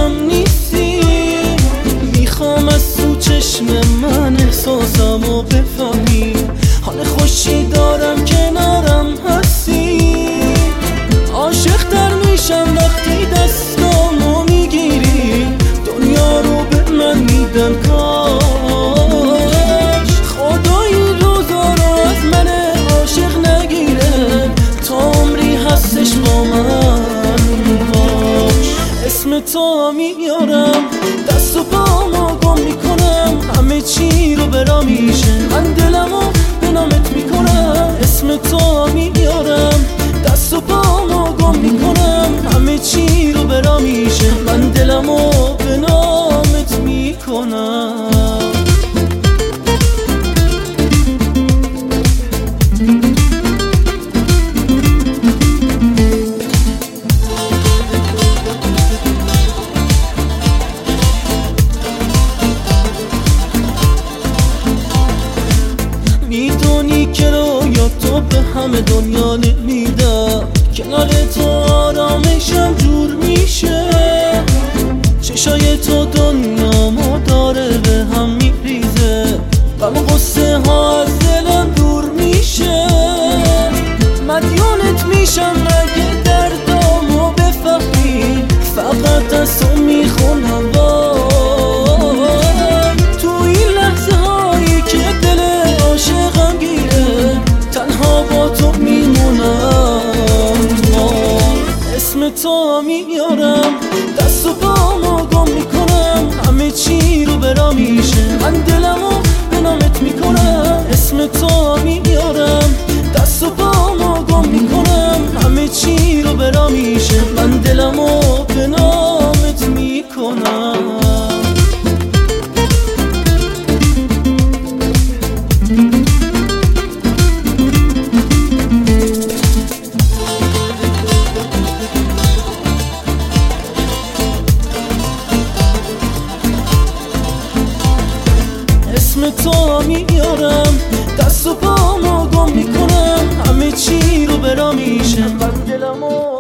چشمم نیستی، میخوام از تو چشم من احساسمو بفهمی، حال خوشی دارم کنارم هستی. عاشق‌تر میشم وقتی دستامو میگیری، دنیا رو به من میدم کاش. خدا این روزا رو از من عاشق نگیره، تا عمری هستش با من باش. اسم تو میارم، دست و پامو گم میکنم، همه چی رو برا میشه، من دلمو به نامت میکنم. اسم تو میارم، دست و پامو گم میکنم، همه چی رو برا میشه، من دلمو به نامت میکنم. میدونی که رویا تو به همه دنیا نمیدم، کنار تو آرامشم جور میشه، چشای تو دنیامو داره به هم میریزه، غم و غصه ها از دلم دور میشه. مدیونت میشم اگه دردامو بفهمی، فقط از تو میخونم وای. تو این لحظه هایی که دل عاشقم گیره، تنها با تو میمونم وای. اسم تو میارم، دست و پامو گم میکنم، همه چی رو برا میشه، من دلمو به نامت میکنم. اسم تو میارم، دست و پامو گم میکنم، همه چی رو برا میشه، من دلمو به نامت میکنم. اسم تو میارم، دست و پامو گم میکنم، همه چی رو برا میشه، من دلمو